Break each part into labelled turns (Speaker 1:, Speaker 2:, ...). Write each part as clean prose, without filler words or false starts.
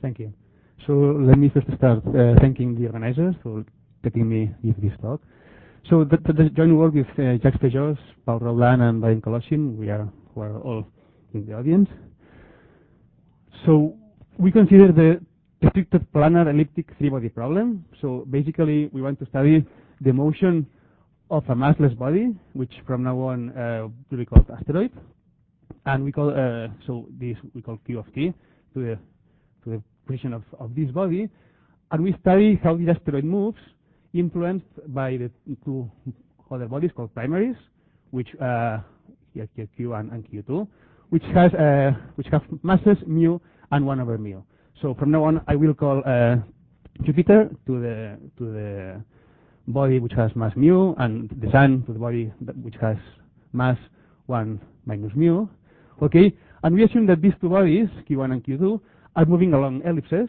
Speaker 1: Thank you. So let me first start thanking the organizers for letting me give this talk. So the joint work with Jacques Pejos, Paul Roland, and Brian Koloshin, we are all in the audience. So we consider the restricted planar elliptic three-body problem. So basically, we want to study the motion of a massless body, which from now on will be called asteroid, and we call so this we call Q of t to the position of this body, and we study how this asteroid moves, influenced by the two other bodies called primaries, which here Q and Q2, which have masses mu and 1 over mu. So from now on, I will call Jupiter to the body which has mass mu, and the Sun to the body which has mass 1 minus mu. Okay, and we assume that these two bodies, Q1 and Q2, are moving along ellipses,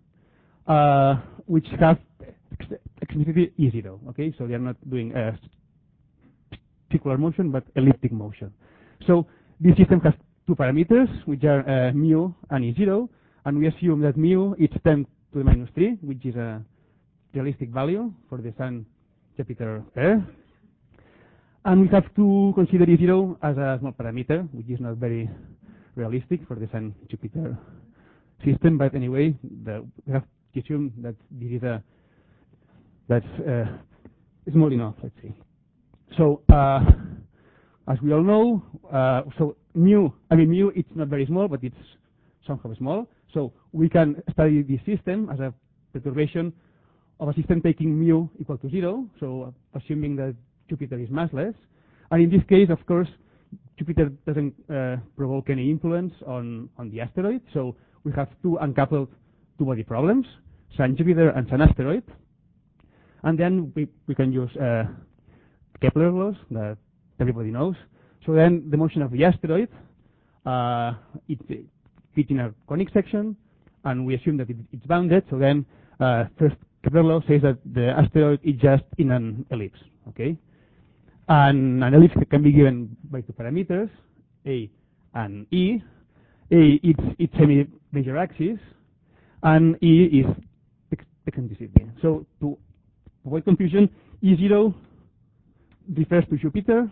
Speaker 1: which have eccentricity E0. Okay, so they are not doing circular motion, but elliptic motion. So this system has two parameters, which are mu and E0, and we assume that mu is 10 to the minus 3, which is a realistic value for the Sun-Jupiter pair. And we have to consider E0 as a small parameter, which is not very realistic for the Sun-Jupiter system, but anyway, we have to assume that this is that's small enough, let's say. So, as we all know, so mu it's not very small, but it's somehow small. So we can study this system as a perturbation of a system taking mu equal to 0, so assuming that Jupiter is massless. And in this case, of course, Jupiter doesn't provoke any influence on the asteroid, so we have two uncoupled two-body problems, Sun-Jupiter and Sun-Asteroid. And then we can use Kepler laws that everybody knows. So then the motion of the asteroid, it fits in a conic section, and we assume that it's bounded. So then first Kepler law says that the asteroid is just in an ellipse. Okay, and an ellipse can be given by two parameters, A and E. A, it's semi-major axis, and E is eccentricity. So to avoid confusion, E0 refers to Jupiter,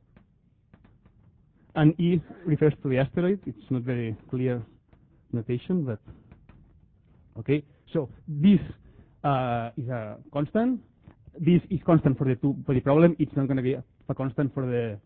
Speaker 1: and E refers to the asteroid. It's not very clear notation, but okay. So this is a constant. This is constant for the two-body problem. It's not going to be a constant for the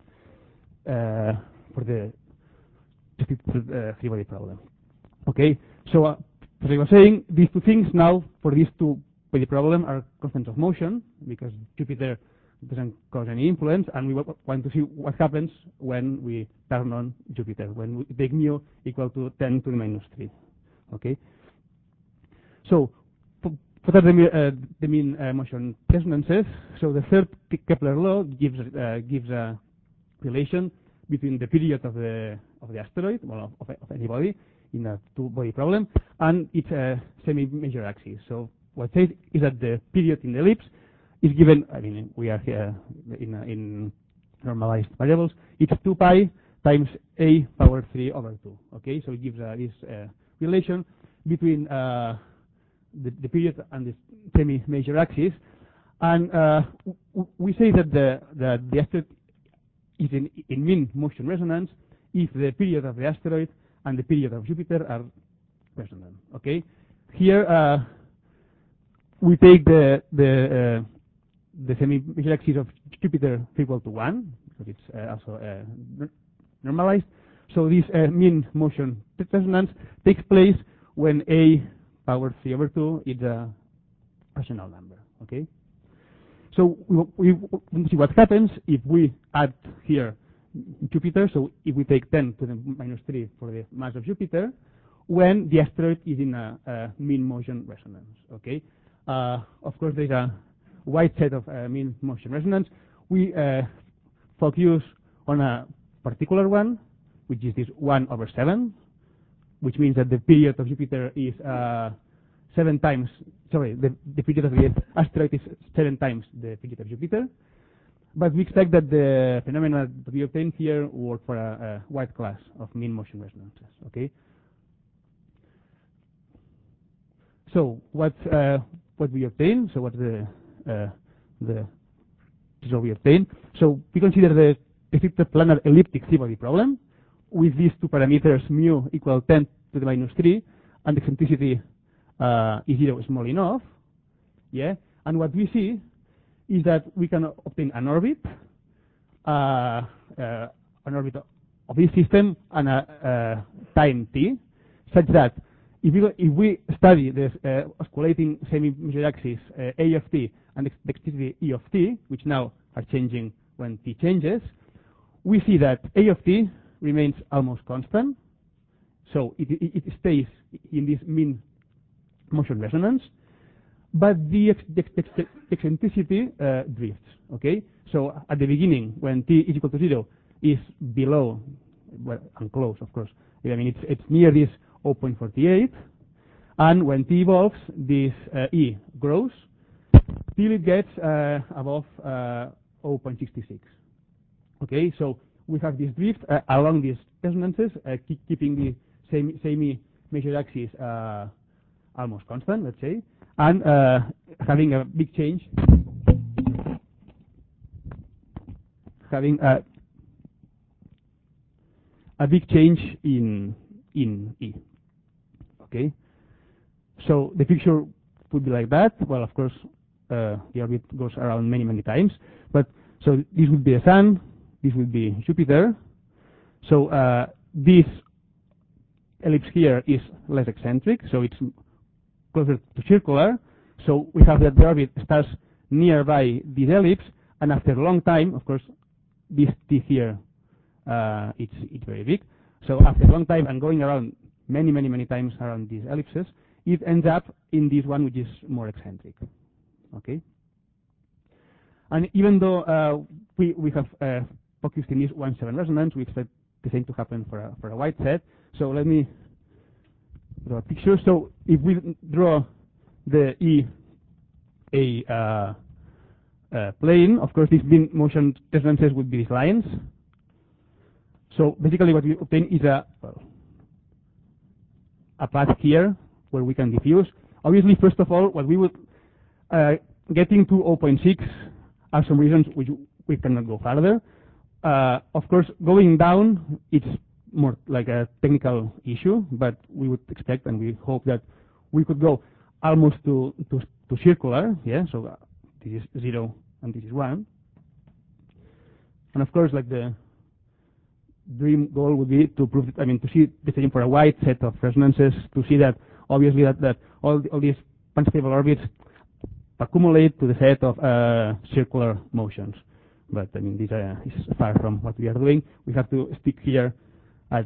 Speaker 1: three-body problem. Okay. So as I was saying, these two things now for these two-body problem are constants of motion, because Jupiter doesn't cause any influence, and we want to see what happens when we turn on Jupiter, when we take mu equal to 10 to the minus 3. Okay. So what are the mean motion resonances? So the third Kepler law gives a relation between the period of the asteroid, well, of any body in a two-body problem, and its semi-major axis. So what it says is that the period in the ellipse is given. I mean, we are here in normalized variables. It's 2 pi times a power 3 over 2. Okay, so it gives this relation between the period and the semi-major axis, and we say that the asteroid is in mean motion resonance if the period of the asteroid and the period of Jupiter are resonant. Okay, here we take the semi-major axis of Jupiter equal to 1, because it's also normalized. So this mean motion resonance takes place when a power 3 over 2 is a rational number. Okay. So we see what happens if we add here Jupiter. So if we take 10 to the minus 3 for the mass of Jupiter, when the asteroid is in a mean motion resonance. Okay. Of course, there's a wide set of mean motion resonance. We focus on a particular one, which is this 1 over 7, which means that the period of Jupiter is 7 times. Sorry, the period of the asteroid is 7 times the period of Jupiter. But we expect that the phenomena that we obtain here work for a wide class of mean motion resonances. Okay. So what we obtain? So what's the result we obtain? So we consider the descriptive planar elliptic three-body problem with these two parameters mu equal 10 to the minus 3 and the eccentricity E0 is small enough. Yeah, and what we see is that we can obtain an orbit of this system and a time t, such that if we study this osculating semi-major axis A of t and the eccentricity E of t, which now are changing when t changes, we see that A of t remains almost constant, so it stays in this mean motion resonance, but the eccentricity drifts. Okay, so at the beginning, when t is equal to 0, is below, well, and close, of course. I mean, it's near this 0.48, and when t evolves, this E grows till it gets above 0.66. Okay, so we have this drift along these resonances, keeping the semi-major axis almost constant, let's say, and having a big change, in E. Okay, so the picture would be like that. Well, of course, the orbit goes around many times, but so this would be the Sun, this would be Jupiter. So this ellipse here is less eccentric, so it's closer to circular. So we have that the orbit starts nearby this ellipse, and after a long time, of course, this T here, it's very big. So after a long time and going around many times around these ellipses, it ends up in this one which is more eccentric. Okay. And even though we have focused in this 1/7 resonance, we expect the same to happen for a wide set. So let me draw a picture. So if we draw the E a plane, of course, these mean motion resonances would be these lines. So basically, what we obtain is a path here where we can diffuse. Obviously, first of all, what we would getting to 0.6 are some reasons which we cannot go further. Of course, going down, it's more like a technical issue, but we would expect and we hope that we could go almost to circular. Yeah, so this is 0 and this is 1. And of course, like the dream goal would be to prove, to see the same for a wide set of resonances, to see that obviously that all these panstable orbits accumulate to the set of circular motions. But this is far from what we are doing. We have to stick here at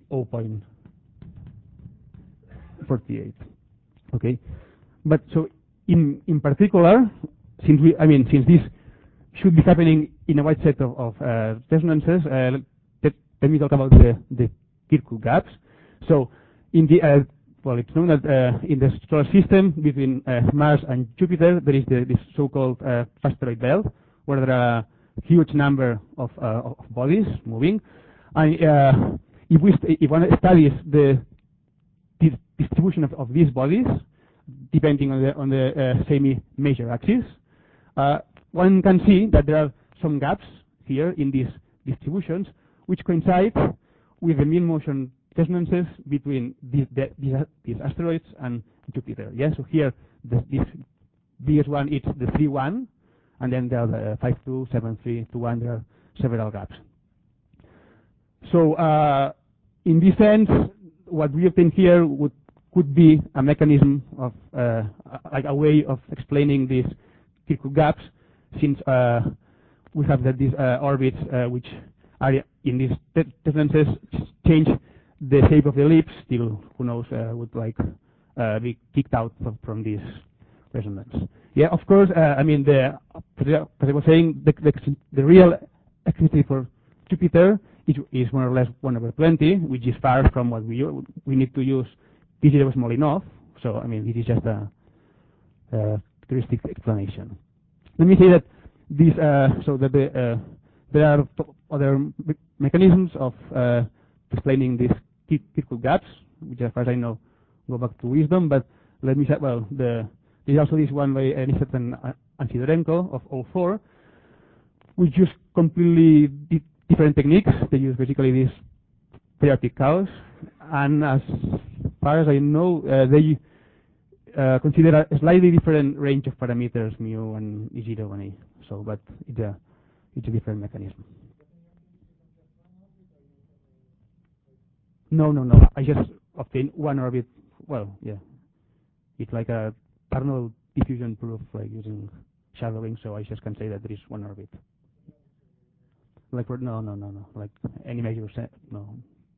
Speaker 1: 0.48. Okay, but so in particular, since this should be happening in a wide set of resonances, let me talk about the Kirkuk gaps. So in the it's known that in the solar system between Mars and Jupiter there is this so-called asteroid belt, where there are a huge number of bodies moving, and if one studies the distribution of these bodies, depending on the semi-major axis, one can see that there are some gaps here in these distributions, which coincide with the mean motion resonances between these asteroids and Jupiter. Yeah, so here this biggest one is the 3-1, and then there are the 5-2, 7-3, 2-1. There are several gaps. So in this sense, what we obtain here could be a mechanism of like a way of explaining these Kirkuk gaps, since we have that these orbits which are in these resonances change the shape of the ellipse till who knows would be kicked out from this resonance. Yeah, of course. As I was saying, the real activity for Jupiter is more or less 1/20, which is far from what we need to use T0 small enough. So this is just a heuristic explanation. Let me say that this there are other mechanisms of explaining these Kirkuk gaps, which, as far as I know, go back to wisdom. But let me say, well, there's also this one by Nisset and Sidorenko of 04, which use completely different techniques. They use basically this periodic chaos, and as far as I know, they consider a slightly different range of parameters, mu and E0 and E. So, but it's a different mechanism. No. I just obtain one orbit. Well, yeah, it's like a Arnold diffusion proof, like using shadowing. So I just can say that there is one orbit. Like for no. Like any measure set, no.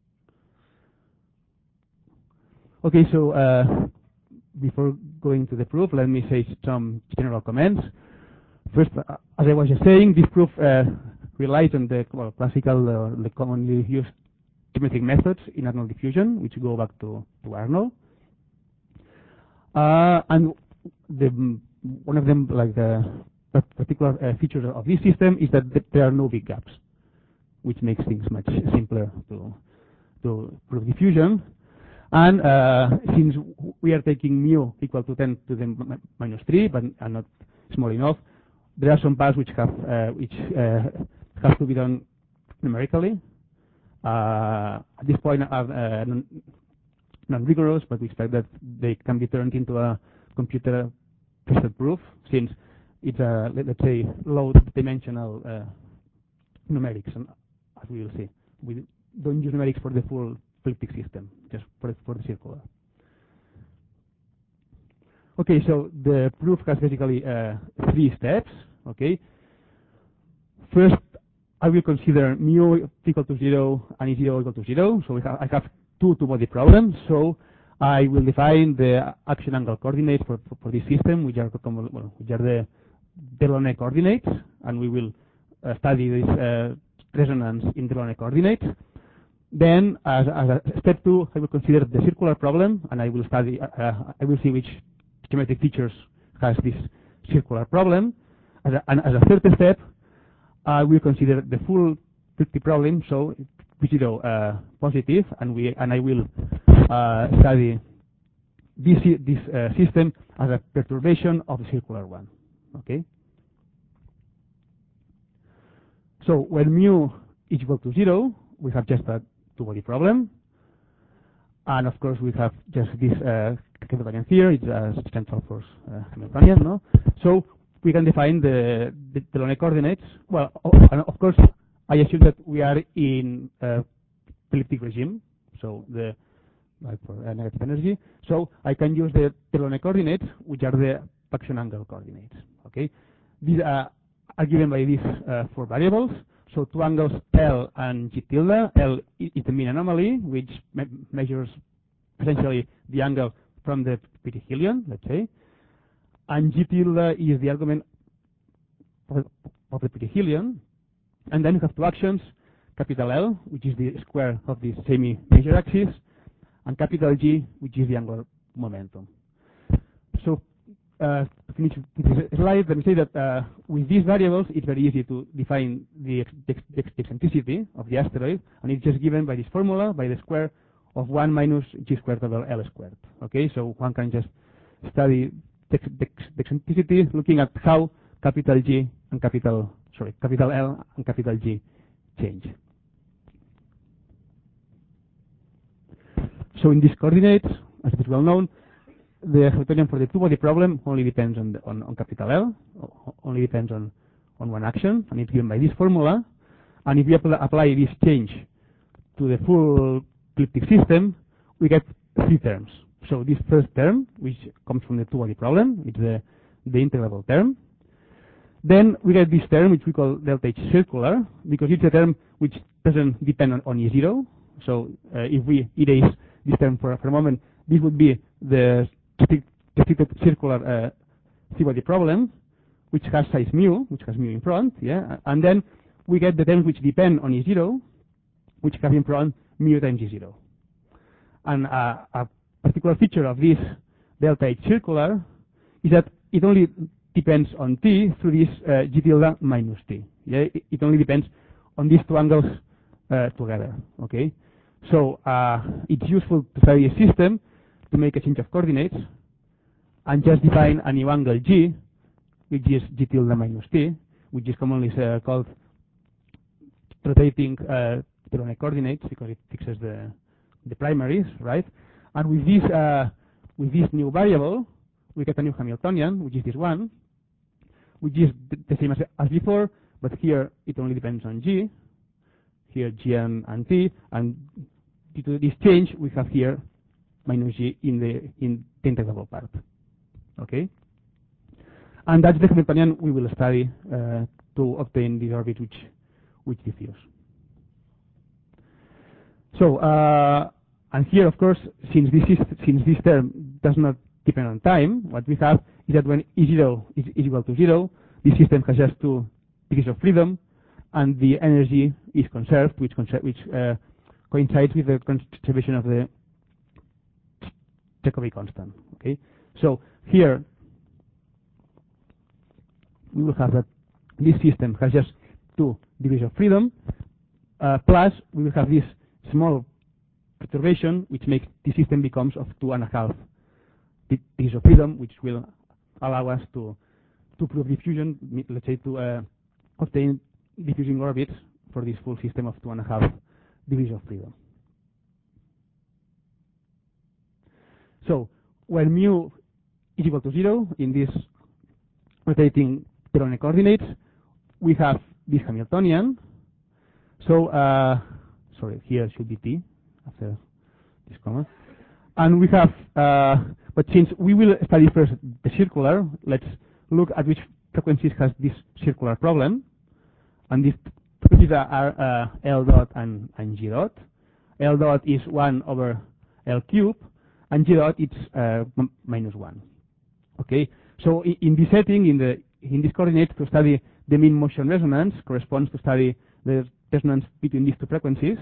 Speaker 1: Okay, so before going to the proof, let me say some general comments. First, as I was just saying, this proof relies on the classical, the commonly used geometric methods in Arnold diffusion, which go back to Arnold. And one of them, like the particular features of this system, is that there are no big gaps, which makes things much simpler to prove diffusion. And since we are taking mu equal to 10 to the minus 3, but are not small enough, there are some paths which have to be done numerically. At this point, are non-rigorous, but we expect that they can be turned into a computer-tested proof, since it's a, let's say, low-dimensional numerics, and as we will see. We don't use numerics for the full elliptic system, just for the circular. Okay, so the proof has basically 3 steps. Okay, first I will consider mu equal to 0 and E0 equal to 0. So I have 2 two-body problems. So I will define the action angle coordinates for this system, which are the Delaunay coordinates, and we will study this resonance in Delaunay coordinates. Then, as a step 2, I will consider the circular problem, and I will study. I will see which geometric features has this circular problem. And as a third step, I will consider the full elliptic problem, so P0 positive, and I will study this system as a perturbation of the circular one. Okay. So when mu is equal to 0, we have just a two-body problem, and of course we have just this Hamiltonian here. It's a central force Hamiltonian, no? So we can define the Delaunay coordinates. Well, and of course, I assume that we are in elliptic regime, so like for negative energy. So I can use the Delaunay coordinates, which are the action angle coordinates. Okay, these are given by these 4 variables. So 2 angles L and G tilde. L is the mean anomaly, which measures essentially the angle from the perihelion, let's say. And G tilde is the argument of the perihelion. And then we have 2 actions, capital L, which is the square of the semi-major axis, and capital G, which is the angular momentum. So to finish this slide, let me say that with these variables, it's very easy to define the eccentricity of the asteroid, and it's just given by this formula, by the square of 1 minus G squared over L squared. Okay, so one can just study the eccentricity looking at how capital L and capital G change. So in these coordinates, as it is well known, the Hamiltonian for the two-body problem only depends on capital L, only depends on one action, and it's given by this formula. And if we apply this change to the full elliptic system, we get 3 terms. So this first term, which comes from the two-body problem, it's the integrable term. Then we get this term, which we call delta H circular, because it's a term which doesn't depend on E0. So if we erase this term for a moment, this would be the restricted circular three-body problem, which has size mu, which has mu in front, yeah, and then we get the terms which depend on E0, which have in front mu times E0. And a particular feature of this delta H circular is that it only depends on T through this G tilde minus T. Yeah, it only depends on these 2 angles together. Okay, so it's useful to study a system to make a change of coordinates, and just define a new angle G, which is G tilde minus T, which is commonly called rotating Pironic coordinates because it fixes the primaries, right? And with this new variable, we get a new Hamiltonian, which is this one, which is the same as before, but here it only depends on G. Here G and T, and due to this change, we have here minus G in the integrable part. Okay, and that's the Hamiltonian we will study to obtain this orbit which diffuse. So, and here, of course, since this term does not depend on time, what we have is that when E0 is equal to 0, this system has just 2 degrees of freedom, and the energy is conserved, which coincides with the conservation of the Jacobi constant. Okay, so here we will have that this system has just 2 degrees of freedom, plus we will have this small perturbation, which makes the system becomes of 2.5 degrees of freedom, which will allow us to prove diffusion. Let's say to obtain diffusing orbits for this full system of 2.5 degrees of freedom. So when mu is equal to 0 in this rotating Pironic coordinates, we have this Hamiltonian. So sorry, here should be T after this comma, and we have. But since we will study first the circular, let's look at which frequencies has this circular problem. And these frequencies are L dot and G dot. L dot is 1 over L cube, and G dot it's minus 1. Okay, so in this setting, in this coordinate, to study the mean motion resonance corresponds to study the resonance between these 2 frequencies.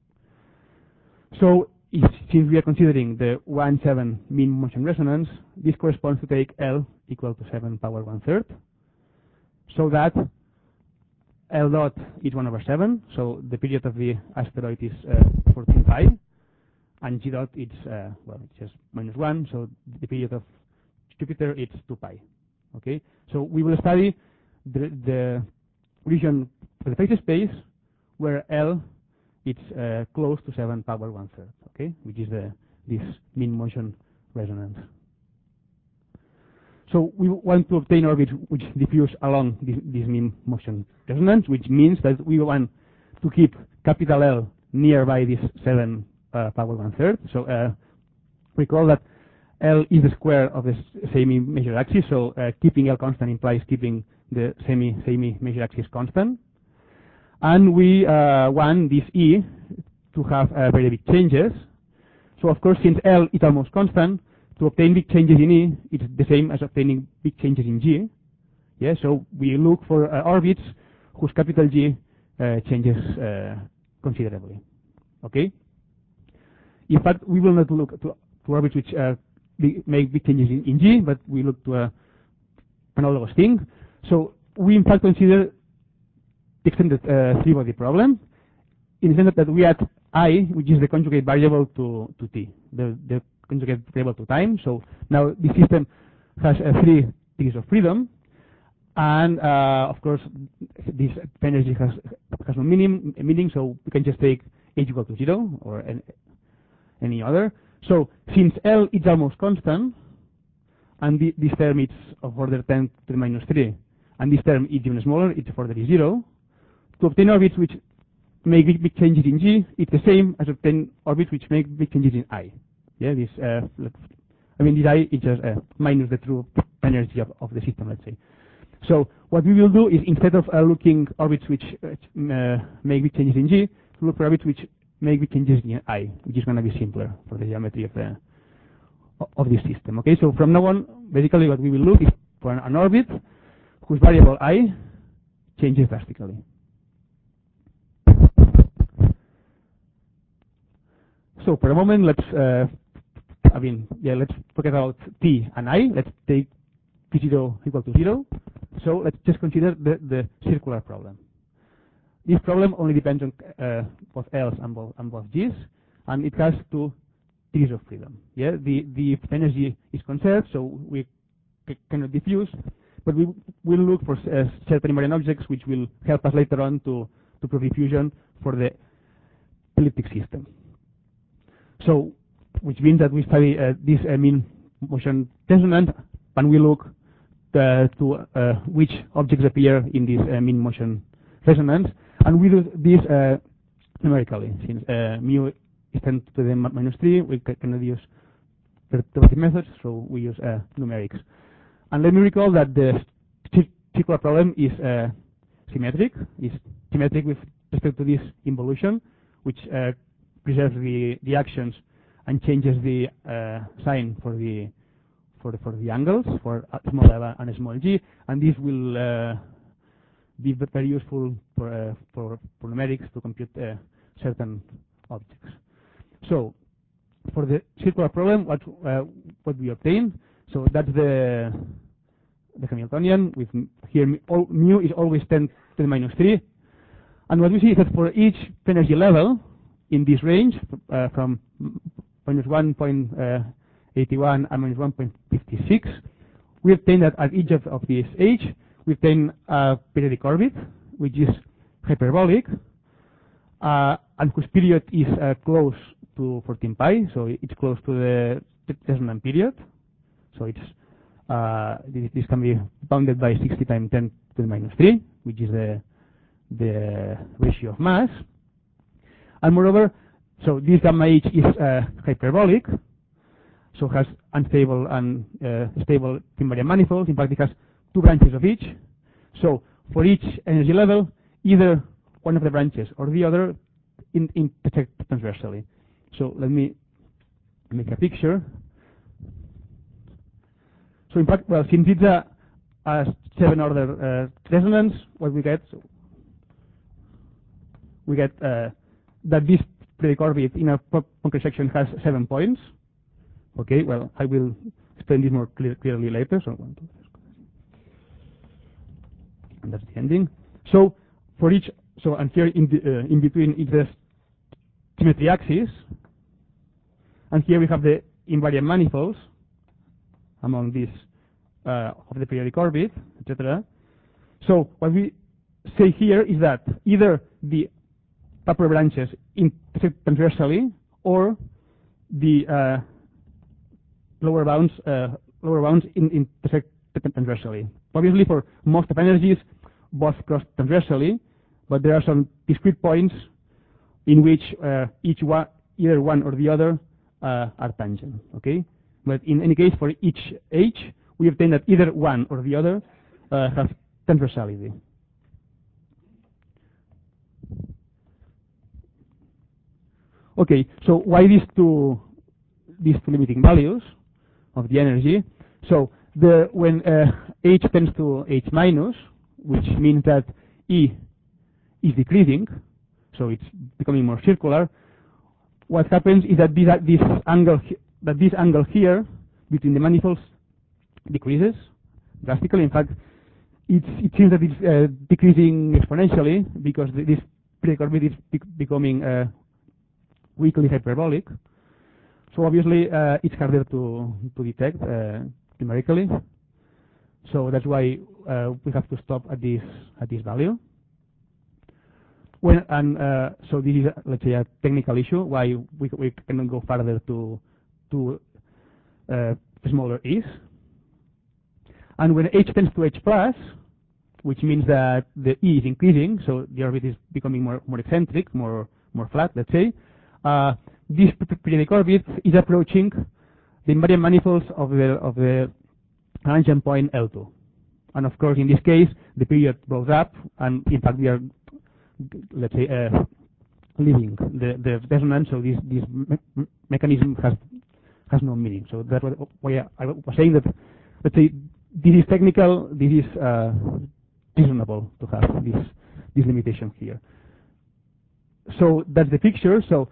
Speaker 1: So since we are considering the 1/7 mean motion resonance, this corresponds to take L equal to 7 power 1/3, so that L dot is 1 over 7, so the period of the asteroid is 14 pi, and G dot is well, it's just minus 1, so the period of Jupiter is 2 pi. Okay, so we will study the region for the phase space where L is close to 7 power 1/3. Okay, which is this mean motion resonance. So we want to obtain orbits which diffuse along this mean motion resonance, which means that we want to keep capital L nearby this 7 power 1/3. So recall that L is the square of the semi-major axis, so keeping L constant implies keeping the semi-major axis constant. And we want this E to have very big changes. So of course, since L is almost constant, to obtain big changes in E, it's the same as obtaining big changes in G. Yeah, so we look for orbits whose capital G changes considerably. Okay. In fact, we will not look to orbits which make big changes in G, but we look to an analogous thing. So we in fact consider the extended three-body problem in the sense that we add I, which is the conjugate variable to T, the conjugate variable to time. So now the system has 3 degrees of freedom, and of course this energy has no meaning, so we can just take H equal to 0 or any other. So since L is almost constant, and this term is of order 10 to the minus 3, and this term is even smaller, its order is 0, to obtain orbits which make big changes in G, it's the same as obtain orbits which make big changes in I. Yeah, this this I is just minus the true energy of the system, let's say. So what we will do is, instead of looking orbits which make big changes in G, to look for orbits which make big changes in I, which is going to be simpler for the geometry of this system. Okay, so from now on, basically what we will look is for an orbit whose variable I changes drastically. So for a moment, let's forget about T and I. Let's take T0 equal to 0. So let's just consider the circular problem. This problem only depends on both L's and both G's, and it has 2 degrees of freedom. Yeah, the energy is conserved, so we cannot diffuse, but we will look for certain invariant objects which will help us later on to prove diffusion for the elliptic system. So, which means that we study this mean motion resonance, and we look to which objects appear in this mean motion resonance, and we do this numerically. Since mu is 10 to the minus 3, we cannot use perturbative methods, so we use numerics. And let me recall that the circular problem is symmetric. It's symmetric with respect to this involution, which preserves the actions and changes the sign for the angles for small l and small g, and this will be very useful for numerics to compute certain objects. So, for the circular problem, what we obtain? So that's the Hamiltonian with here mu is always 10 to the minus 3, and what we see is that for each energy level in this range from minus 1.81 and minus 1.56, we obtain that at each of these h we obtain a periodic orbit which is hyperbolic and whose period is close to 14 pi, so it's close to the resonant period. So it's this can be bounded by 60 times 10 to the minus 3, which is the ratio of mass. And moreover, so this gamma h is hyperbolic, so has unstable and stable invariant manifolds. In fact, it has two branches of each. So for each energy level, either one of the branches or the other intersect transversally. So let me make a picture. So in fact, well, since it's a 7-order resonance, what we get, so we get that this periodic orbit in a concrete section has 7 points. Okay, well, I will explain this more clearly later. So and that's the ending. So for each, so and here in between is the symmetry axis, and here we have the invariant manifolds among these of the periodic orbit, etc. So what we say here is that either the upper branches intersect transversally, or the lower bounds intersect
Speaker 2: transversally. Obviously, for most of energies, both cross transversally, but there are some discrete points in which either one or the other are tangent. Okay, but in any case, for each H, we obtain that either one or the other has transversality. Okay, so why these two limiting values of the energy? So when H tends to H minus, which means that E is decreasing, so it's becoming more circular, what happens is that this angle here between the manifolds decreases drastically. In fact, it seems that it's decreasing exponentially because this periodic orbit is becoming weakly hyperbolic. So obviously it's harder to detect numerically. So that's why we have to stop at this value. So this is, let's say, a technical issue why we cannot go further to smaller e's. And when H tends to H plus, which means that the E is increasing, so the orbit is becoming more eccentric, more flat, let's say, this periodic orbit is approaching the invariant manifolds of the tangent point L2. And of course, in this case, the period blows up, and in fact, we are, let's say, leaving the resonance. So this mechanism has no meaning. So that's why I was saying that, let's say, this is technical. This is reasonable to have this limitation here. So that's the picture. So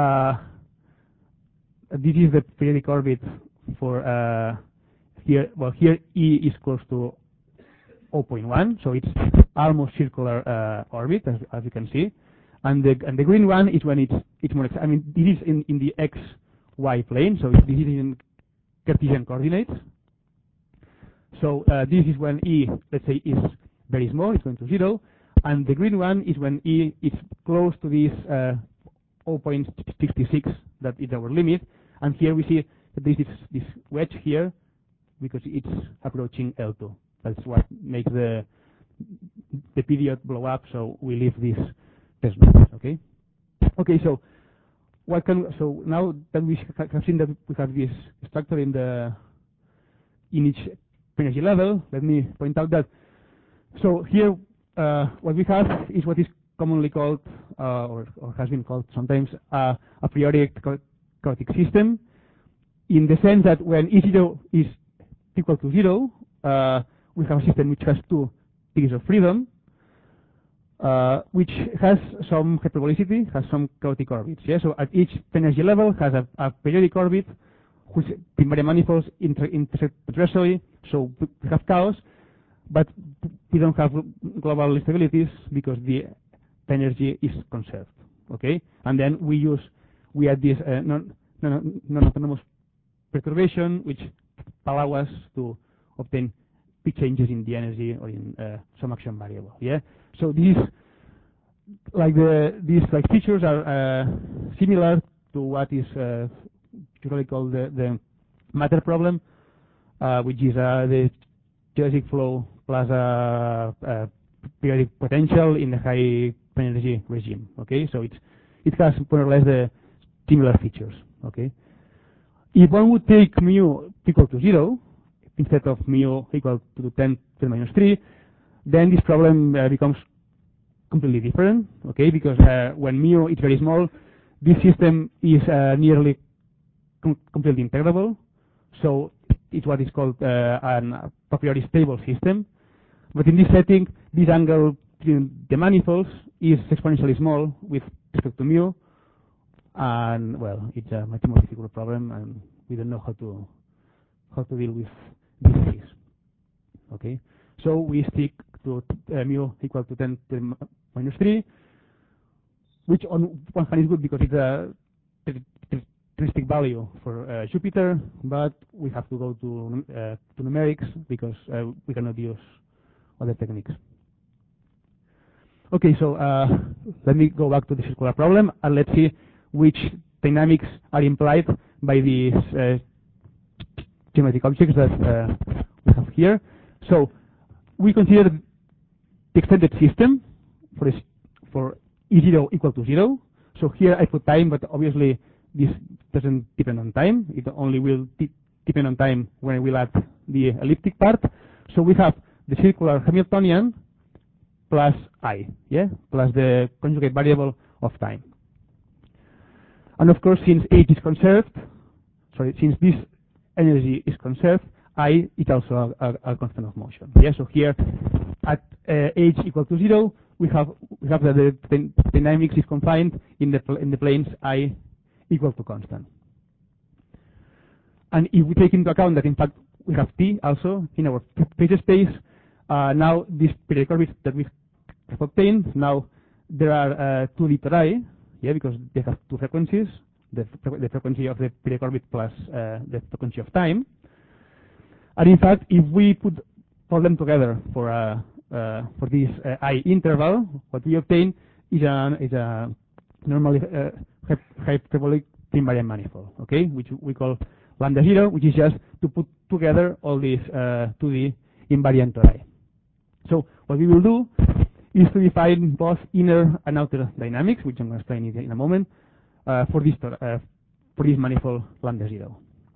Speaker 2: this is the periodic orbit for here. Well, here E is close to 0.1, so it's almost circular orbit, as you can see. And the green one is when it's more. I mean, it is in the y plane, so this is in Cartesian coordinates. So this is when E, let's say, is very small, it's going to 0, and the green one is when E is close to this 0.66, that is our limit, and here we see that this wedge here, because it's approaching L2. That's what makes the period blow up, so we leave this test numbers, okay? Okay, so so now that we have seen that we have this structure in each energy level, let me point out that, so here what we have is what is commonly called, or has been called sometimes, a priori chaotic system, in the sense that when E0 is equal to 0, we have a system which has two degrees of freedom, which has some hyperbolicity, has some chaotic orbits. Yeah? So at each energy level has a periodic orbit whose invariant manifolds intersect traceroid, so we have chaos, but we don't have global instabilities because the energy is conserved. Okay, and then we add this non-autonomous perturbation, which allow us to obtain big changes in the energy or in some action variable. Yeah, so these features are similar to what is usually called the matter problem, which is the geodesic flow plus periodic potential in the high energy regime. Okay, so it has more or less the similar features. Okay, if one would take mu equal to 0 instead of mu equal to 10 to the minus 3, then this problem becomes completely different. Okay, because when mu is very small, this system is nearly completely integrable. So it's what is called a priori stable system. But in this setting, this angle between the manifolds is exponentially small with respect to mu, and well, it's a much more difficult problem, and we don't know how to deal with this. Okay, so we stick to mu equal to 10 to the minus 3, which on one hand is good because it's a characteristic value for Jupiter, but we have to go to numerics because we cannot use other techniques. Okay, so let me go back to the circular problem and let's see which dynamics are implied by these geometric objects that we have here. So we consider the extended system for E0 equal to 0. So here I put time, but obviously this doesn't depend on time. It only will depend on time when I will add the elliptic part. So we have the circular Hamiltonian plus I, yeah, plus the conjugate variable of time. And of course, since H is conserved, since this energy is conserved, I is also a constant of motion. Yeah, so here at H equal to 0, we have that the dynamics is confined in the planes I equal to constant. And if we take into account that in fact we have T also in our phase space, now these periodic orbits that we have obtained, now there are two littori, yeah, because they have two frequencies, the frequency of the periodic orbit plus the frequency of time. And in fact, if we put all them together for this I interval, what we obtain is a normally hyperbolic invariant manifold, okay, which we call lambda 0, which is just to put together all these 2D invariant tori. So what we will do is to define both inner and outer dynamics, which I'm going to explain in a moment, for this manifold lambda 0.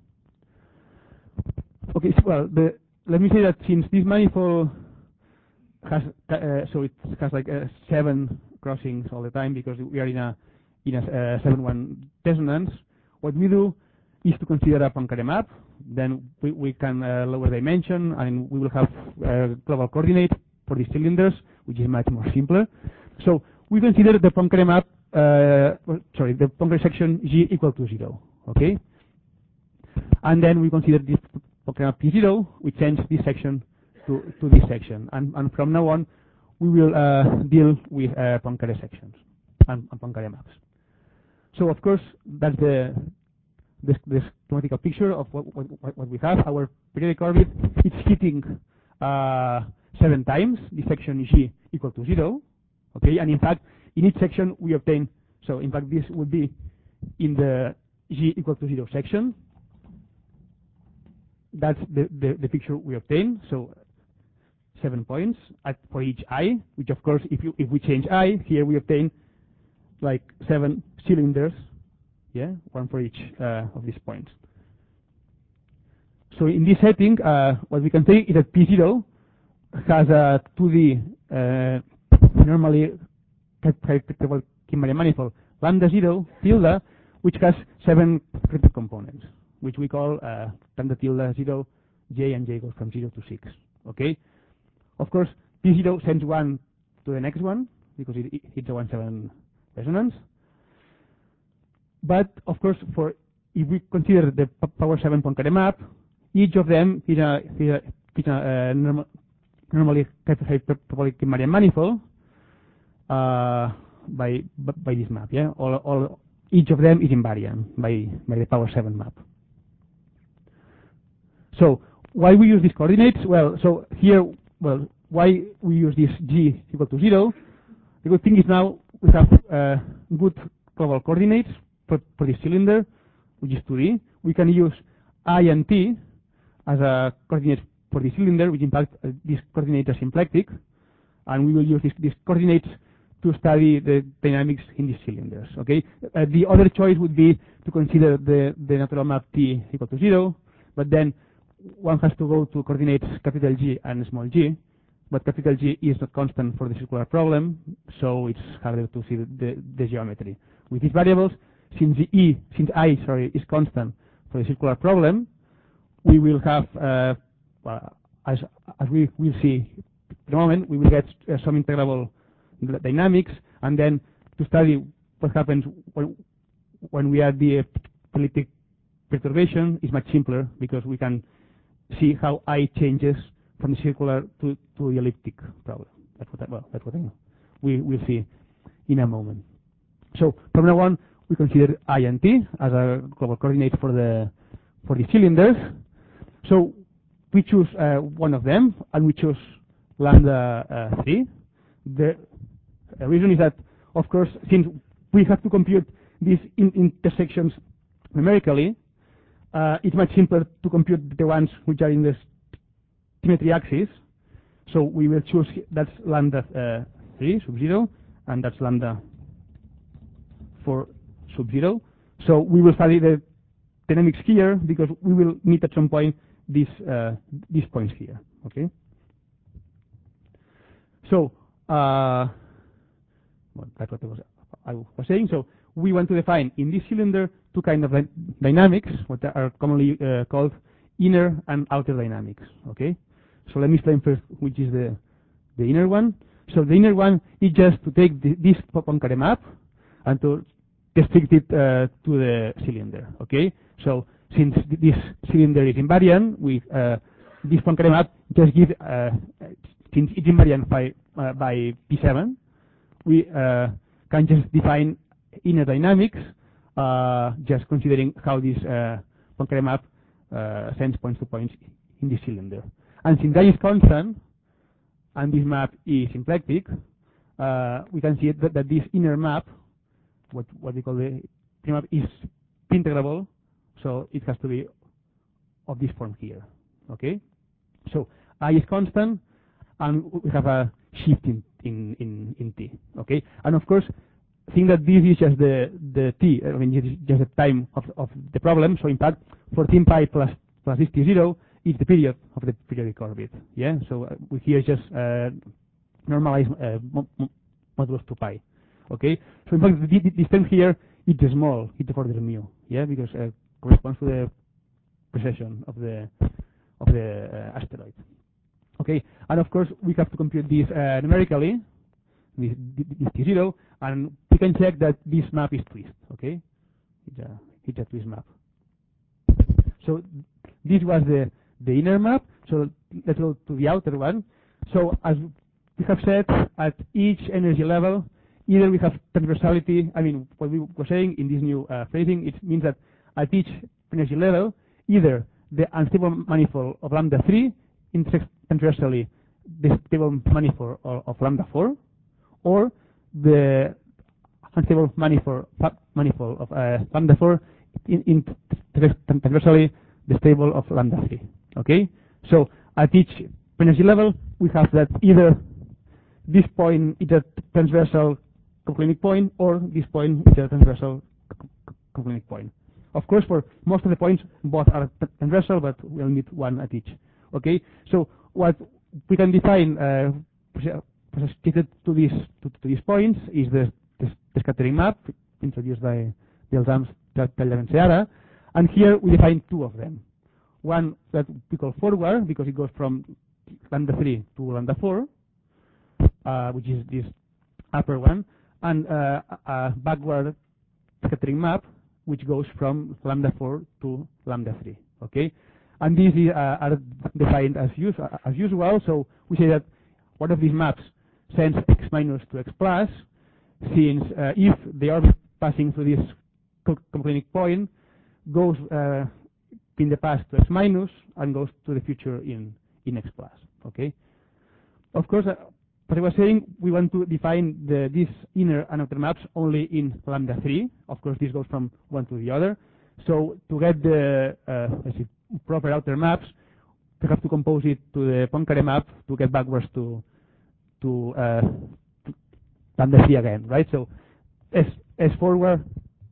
Speaker 2: Okay, so well, let me say that since this manifold has so it has like 7 crossings all the time because we are in a 7-1 dissonance, what we do is to consider a Poincare map. Then we can lower dimension, and we will have global coordinate for these cylinders, which is much more simpler. So we consider the Poincare map, the Poincare section G equal to 0, okay? And then we consider this Poincare map P0, we change this section to this section. And from now on, we will deal with Poincare sections and Poincare maps. So of course, that's the
Speaker 1: this schematical picture of what we have. Our periodic orbit, it's hitting 7 times the section G equal to 0. Okay, and in fact, in each section we obtain, so in fact this would be in the G equal to 0 section. That's the picture we obtain. So 7 points for each I, which of course, if we change I, here we obtain like 7 cylinders, yeah, 1 for each of these points. So in this setting, what we can say is that P0 has a 2D normally hypertrophic Kimmerer manifold lambda 0 tilde, which has 7 critical components, which we call lambda tilde 0, J, and J goes from 0 to 6. Okay. Of course, P0 sends 1 to the next one because it hits a 1-7 resonance. But of course, if we consider the power 7 Poincare map, each of them is a normally hyperbolic Kimmerer manifold by this map. Yeah, each of them is invariant by the power 7 map. So why we use these coordinates? Well, so here, why we use this G equal to 0? The good thing is now we have good global coordinates for this cylinder, which is 2D. We can use I and T as a coordinate for the cylinder, which in fact these coordinates are symplectic, and we will use these coordinates to study the dynamics in these cylinders. Okay. The other choice would be to consider the natural map T equal to 0, but then one has to go to coordinates capital G and small g, but capital G is not constant for the circular problem, so it's harder to see the geometry. With these variables, since I is constant for the circular problem, we will have, as we will see in a moment, we will get some integrable dynamics, and then to study what happens when we add the elliptic perturbation is much simpler because we can see how I changes from the circular to the elliptic problem. That's what I know. We will see in a moment. So from now on, we consider I and T as a global coordinate for the cylinders. So we choose one of them, and we choose lambda 3. The reason is that, of course, since we have to compute these intersections numerically, it's much simpler to compute the ones which are in the symmetry axis. So we will choose, that's lambda 3 sub 0, and that's lambda 4 sub 0. So we will study the dynamics here because we will meet at some point these points here. Okay. So that's what I was saying. So we want to define in this cylinder two kinds of dynamics, what are commonly called inner and outer dynamics. Okay. So let me explain first which is the inner one. So the inner one is just to take this Poincare map and to restrict it to the cylinder. Okay. So since this cylinder is invariant, this Poincare map just gives since it's invariant by P7, we can just define inner dynamics, just considering how this Poincare map sends points to points in this cylinder. And since that is constant, and this map is symplectic, we can see that this inner map, what we call the map, is integrable, so it has to be of this form here. Okay, so I is constant, and we have a shift in T. Okay, and of course, think that this is just the T. I mean, it's just the time of the problem. So in fact, 14 pi plus this T0 is the period of the periodic orbit. Yeah. So we here just normalize modulus 2 pi. Okay. So in fact, this term here is small. It's the order mu. Yeah, because corresponds to the precession of the asteroid. Okay, and of course we have to compute this numerically, this T0, and we can check that this map is twist. Okay, it's a twist map. So this was the inner map. So let's go to the outer one. So as we have said, at each energy level, either we have transversality. I mean, what we were saying in this new phrasing, it means that at each
Speaker 2: energy level, either the unstable manifold of lambda 3 intersects transversally the stable manifold of lambda 4, or the unstable manifold of lambda 4 intersects transversally the stable of lambda 3. Okay? So at each energy level, we have that either this point is a transversal conclinic point, or this point is a transversal conclinic point. Of course, for most of the points, both are transversal, but we'll need one at each. Okay? So what we can define associated to these points is the scattering map introduced by Delzams, Talla and Seara, and here we define two of them. One that we call forward, because it goes from lambda 3 to lambda 4, which is this upper one, and a backward scattering map, which goes from lambda 4 to lambda 3. Okay, and these are defined as usual. So we say that one of these maps sends x minus to x plus, since if the orbit passing through this conclinic point goes in the past to x minus and goes to the future in x plus. Okay. Of course, as I was saying, we want to define these inner and outer maps only in lambda 3. Of course, this goes from one to the other. So to get the proper outer maps, we have to compose it to the Poincare map to get backwards to lambda 3 again, right? So S forward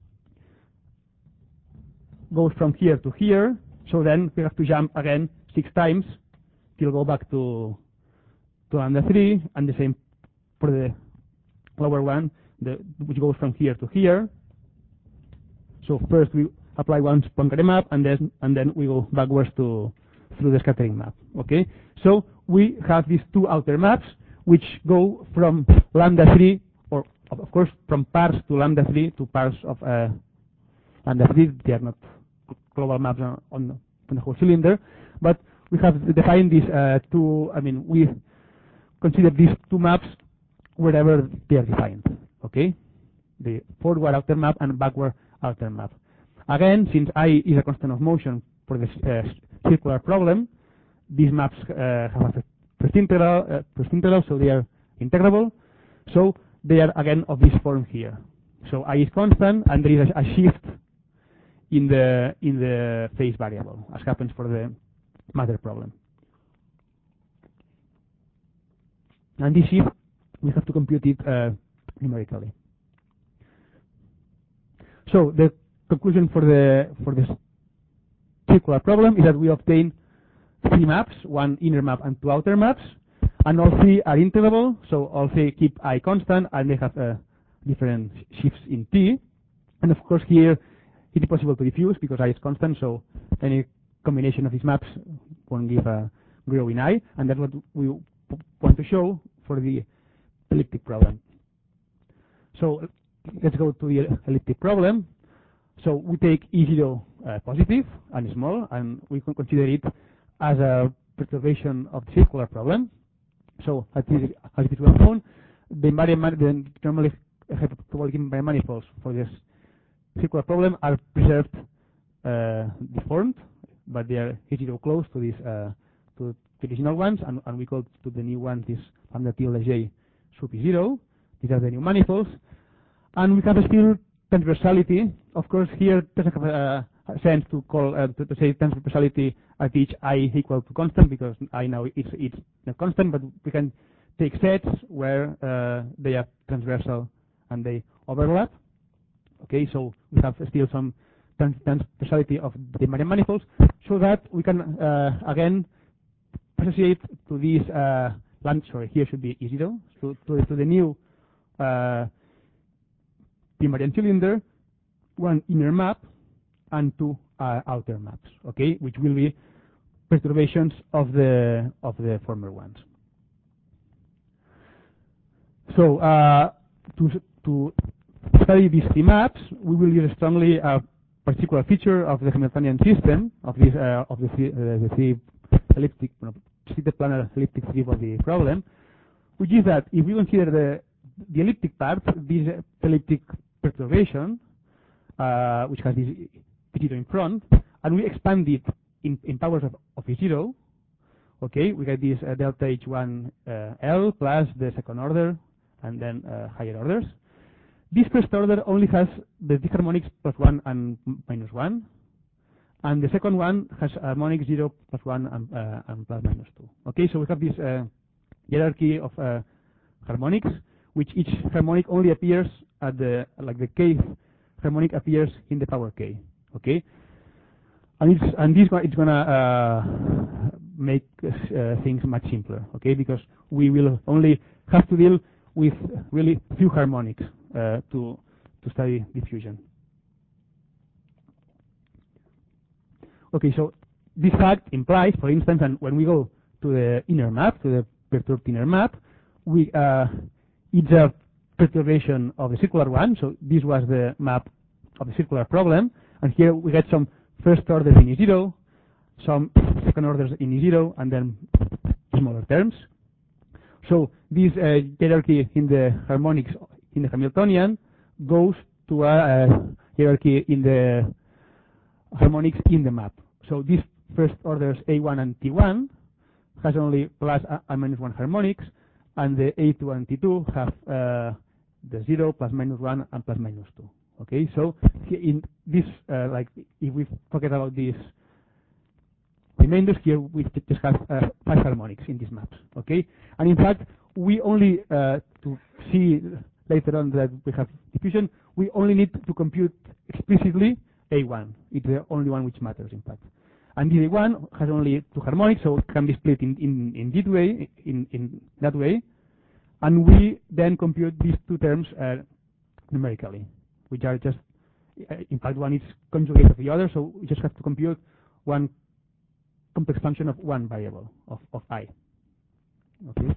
Speaker 2: goes from here to here. So then we have to jump again 6 times till go back to lambda 3, and the same for the lower one, which goes from here to here. So first we apply one Poincare map, and then we go backwards through the scattering map. Okay, so we have these two outer maps which go from lambda 3, or of course from pars to lambda 3 to pars of lambda 3. They are not global maps on the whole cylinder, but we have defined these two. I mean, we consider these two maps wherever they are defined. Okay, the forward outer map and backward outer map. Again, since I is a constant of motion for the circular problem, these maps have a first integral, so they are integrable. So they are again of this form here. So I is constant, and there is a shift in the phase variable, as happens for the matter problem. And this shift, we have to compute it numerically. So the conclusion for this circular problem is that we obtain 3 maps, one inner map and 2 outer maps, and all 3 are integrable, so all 3 keep I constant, and they have different shifts in t. And of course here it is possible to diffuse because I is constant, so any combination of these maps won't give a zero in I, and that's what we want to show for the elliptic problem. So let's go to the elliptic problem. So we take E0 positive and small, and we can consider it as a perturbation of the circular problem. So as it is well known, the normally hyperbolic invariant manifolds for this circular problem are preserved deformed, but they are E0 close to this to the original ones, and we call to the new ones this lambda tilde j sub E0. These are the new manifolds, and we have still transversality. Of course, here it doesn't have a sense to call to say transversality at each I equal to constant, because I now it's a constant, but we can take sets where they are transversal and they overlap. Okay, so we have still some transversality of the invariant manifolds, so that we can again associate to this here should be E0, so to the new invariant cylinder, one inner map and 2 outer maps, okay, which will be perturbations of the former ones. So to study these 3 maps, we will use strongly a particular feature of the Hamiltonian system of this the 3 elliptic planar elliptic 3-body problem, which is that if we consider the elliptic part, this elliptic perturbation, which has this V0 in front, and we expand it in powers of V0. Okay, we get this delta H1 L plus the second order, and then higher orders. This first order only has the harmonics +1 and -1, and the second one has harmonics 0, +1, and +-2. Okay, so we have this hierarchy of harmonics, which each harmonic only appears at the kth harmonic appears in the power k. Okay, and it's gonna make things much simpler. Okay, because we will only have to deal with really few harmonics to study diffusion. Okay, so this fact implies, for instance, and when we go to the inner map, to the perturbed inner map, it's a perturbation of the circular one. So this was the map of the circular problem, and here we get some first orders in E0, some second orders in E0, and then smaller terms. So this hierarchy in the harmonics in the Hamiltonian goes to a hierarchy in the harmonics in the map. So these first orders A1 and T1 has only plus and -1 harmonics, and the A2 and T2 have the 0, +-1, and +-2. Okay, so in this, if we forget about these remainders, here we just have 5 harmonics in these maps. Okay, and in fact, we only to see later on that we have diffusion, we only need to compute explicitly A1. It's the only one which matters, in fact. And the A1 has only 2 harmonics, so it can be split in this way, in that way. And we then compute these 2 terms numerically, which are just, in fact, one is conjugate of the other, so we just have to compute one complex function of one variable of I. Okay.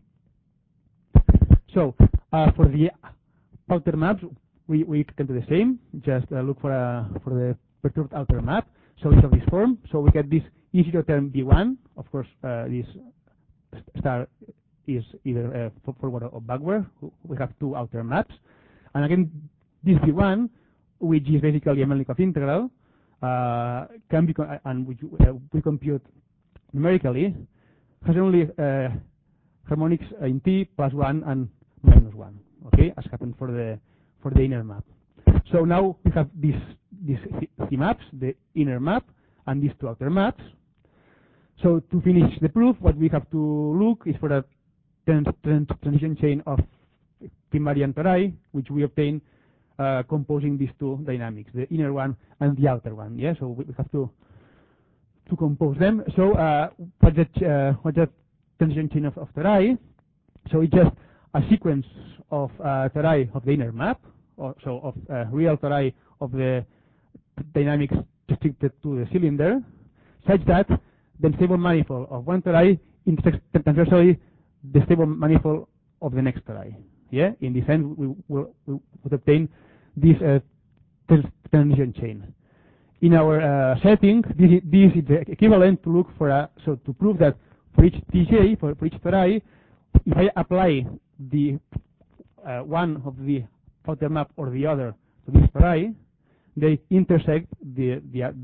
Speaker 2: So for the outer maps, we can do the same. Just look for the perturbed outer map. So it's of this form. So we get this E0 term B1. Of course, this star is either forward or backward. We have 2 outer maps, and again, this B1, which is basically a Melnikov integral, can be and which we compute numerically, has only harmonics in T +1 and -1. Okay, as happened for the inner map. So now we have these 3 maps, the inner map and these 2 outer maps. So to finish the proof, what we have to look is for a transition chain of invariant tori, which we obtain composing these 2 dynamics, the inner one and the outer one. Yeah, so we have to compose them. So what's that transition chain of tori? So it's just a sequence of tori of the inner map, so of real tori of the dynamics restricted to the cylinder, such that the stable manifold of one tori intersects transversally the stable manifold of the next tori. Yeah, in this end, we would obtain this transition chain. In our setting, this is the equivalent to look for to prove that for each Tj, for each tori, if I apply the one of the outer map or the other to this tori, they intersect the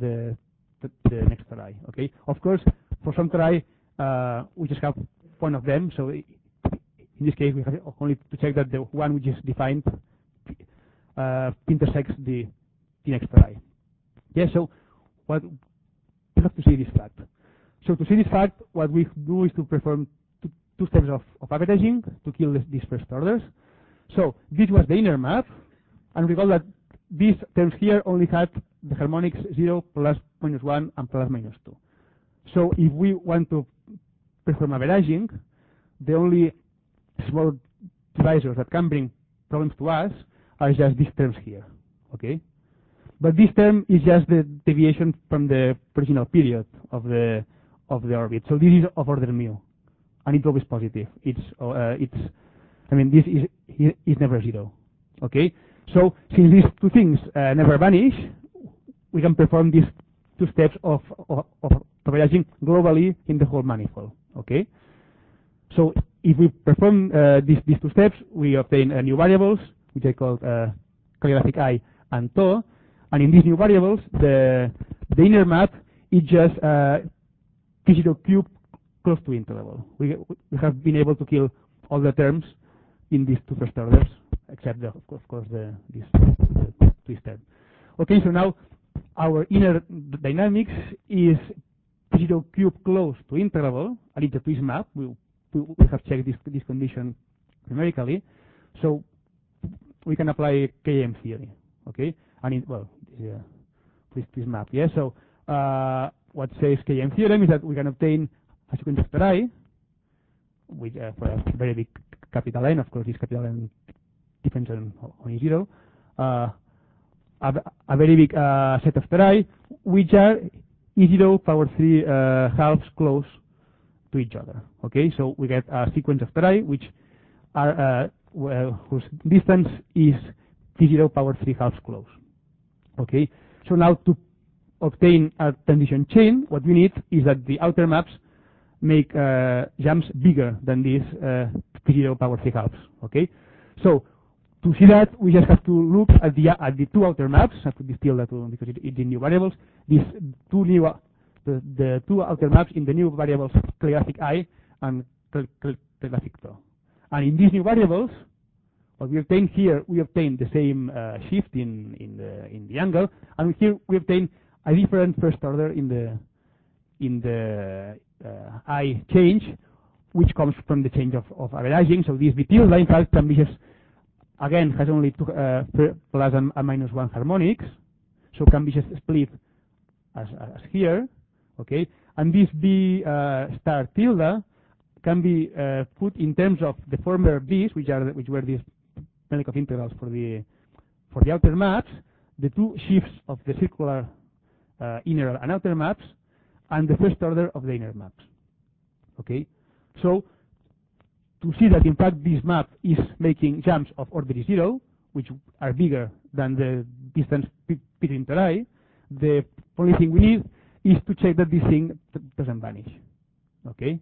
Speaker 2: next tori. Okay. Of course, for some tori, we just have one of them. So in this case, we have only to check that the one which is defined intersects the next tori. Yeah. So what we have to see this fact. So to see this fact, what we do is to perform two steps of averaging to kill these first orders. So this was the inner map, and recall that these terms here only had the harmonics 0, +-1, and +-2. So if we want to perform averaging, the only small divisors that can bring problems to us are just these terms here. Okay, but this term is just the deviation from the original period of the orbit. So this is of order mu, and it's always positive. I mean, this is never 0. Okay, so since these 2 things never vanish, we can perform these 2 steps of averaging globally in the whole manifold. Okay, so if we perform these 2 steps, we obtain new variables, which I call calligraphic I and tau,
Speaker 1: And in these new variables, the inner map is just T0 cube close to int level. We have been able to kill all the terms in these two first orders, except of course this twist term. Okay, so now our inner dynamics is T0 cube close to int level, and it's a twist map. We have checked this condition numerically, so we can apply KM theory. Okay, and twist map. Yeah. So what says KM theorem is that we can obtain a sequence of I, which for a very big capital N, of course, this capital N depends on E0, a very big set of I, which are E0 power 3 halves close to each other. Okay, so we get a sequence of I, which are whose distance is T0 power 3 halves close. Okay, so now to obtain a transition chain, what we need is that the outer maps make jumps bigger than this T0 power 3 halves. Okay, so to see that, we just have to look at the two outer maps. I have to distill that because it's in new variables. These two new the two outer maps in the new variables calligraphic I and calligraphic tau. And in these new variables, what we obtain here, we obtain the same shift in the angle, and here we obtain a different first order in the I change, which comes from the change of averaging. So this BT line fact can be just, again, has only two plus and minus 1 harmonics, so can be just split as here, okay? And this B star tilde can be put in terms of the former B's, which were these Melnikov integrals for the outer maps, the two shifts of the circular inner and outer maps, and the first order of the inner maps. Okay, so to see that in fact this map is making jumps of order 0, which are bigger than the distance between I, the only thing we need is to check that this thing doesn't vanish. Okay,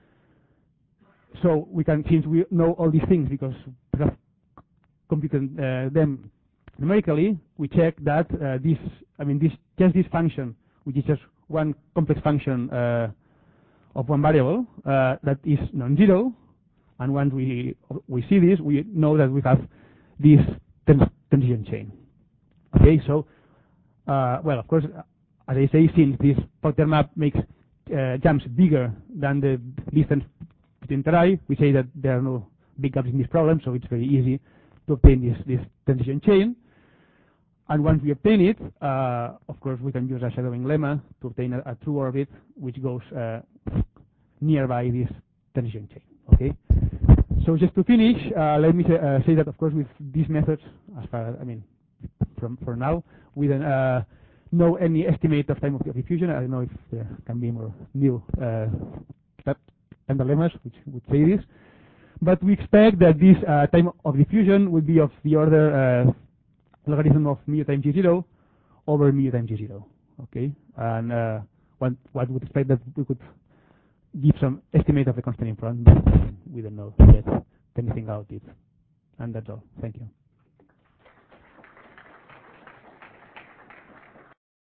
Speaker 1: so we can, since we know all these things because we have computed them numerically, we check that this function, which is just one complex function of one variable that is non-zero, and once we see this, we know that we have this transition chain. Okay, so well, of course, as I say, since this Potter map makes jumps bigger than the distance between I, we say that there are no big gaps in this problem, so it's very easy to obtain this transition chain. And once we obtain it, of course, we can use a shadowing lemma to obtain a true orbit which goes nearby this transition chain. Okay. So just to finish, let me say that, of course, with these methods, as far as for now, we don't know any estimate of time of diffusion. I don't know if there can be more new lemmas which would say this, but we expect that this time of diffusion will be of the order logarithm of mu times G0 over mu times G0. Okay, and what would expect that we could give some estimate of the constant in front, but we don't know yet anything about it. And that's all. Thank you.